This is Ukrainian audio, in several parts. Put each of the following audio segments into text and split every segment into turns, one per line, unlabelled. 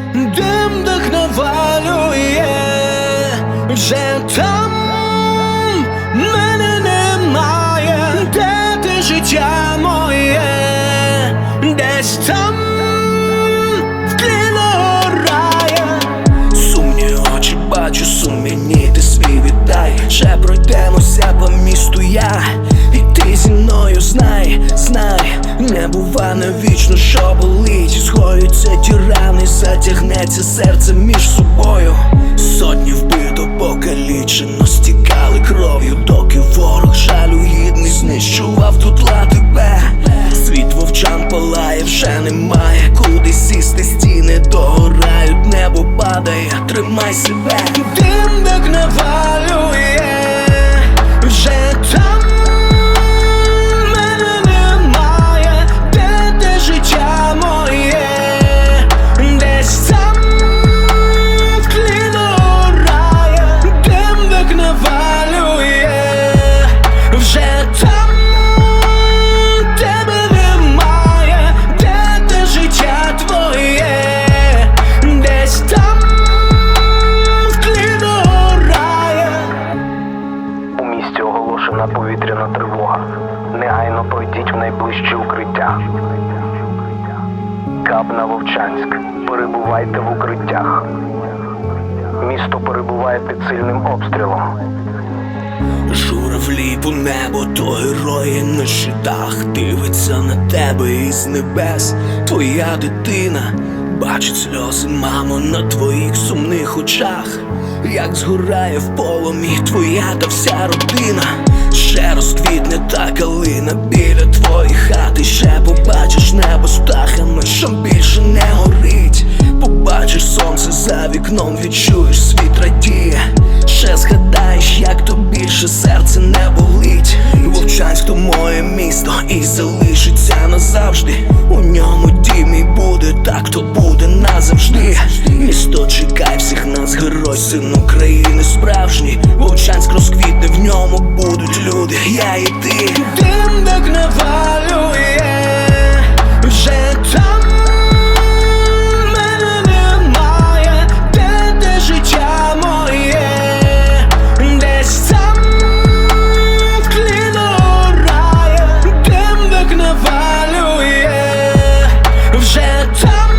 дим так навалює, вже там мене немає. Де ти, життя моє? Десь там в тлі догорає. Сумні очі бачу, сум'яні ти свій віддай. Ще пройдемося по місту я і ти зі мною. Знай, не бува навічно, що болить. Згоються ті рани, затягнеться серце між собою. Сотні вбито, покалічено, стікали кров'ю, доки ворог жалюгідний знищував дотла тебе. Світ вовчан палає, вже немає куди сісти, стіни догорають, небо падає, тримай себе. Дим так навалює, вже там мене немає. Де те життя моє? Десь там в тлі догорає. Дим так навалює, вже там тебе немає. Де те життя твоє? Десь там в тлі догорає.
У місті оголошена повітряна тривога. Негайно пройдіть в найближче укриття. КАП на Вовчанськ. Перебувайте в укриттях. Місто перебуває під сильним обстрілом.
Журавлі по небо, то герої на щитах. Дивиться на тебе із небес твоя дитина. Бачить сльози, мамо, на твоїх сумних очах. Як згорає в полум'ї твоя та вся родина. Ще розквітне та калина біля твоєї хати. Ще побачиш небо з птахами, що більше не горить. Побачиш сонце за вікном, відчуєш світ радіє. Ще згадаєш, як то більше серце не болить. Вовчанськ то моє місто і залишиться назавжди. У ньому дім і буде так, то буде назавжди. Місто чекай всіх нас, герой, син України справжній. Вовчанськ розквітне, в ньому будуть люди, я і ти. Дим так навалює, вже там мене немає. Де те життя моє? Десь там в тлі догорає. Дим так навалює, вже там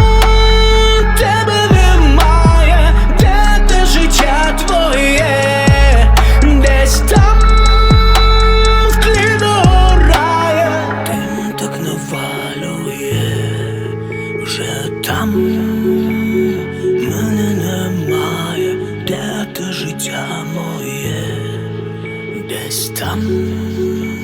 тебе немає. Де те життя твоє? Десь там в тлі догорає. Дим так навалює, вже там мене немає. Де те життя моє? Десь там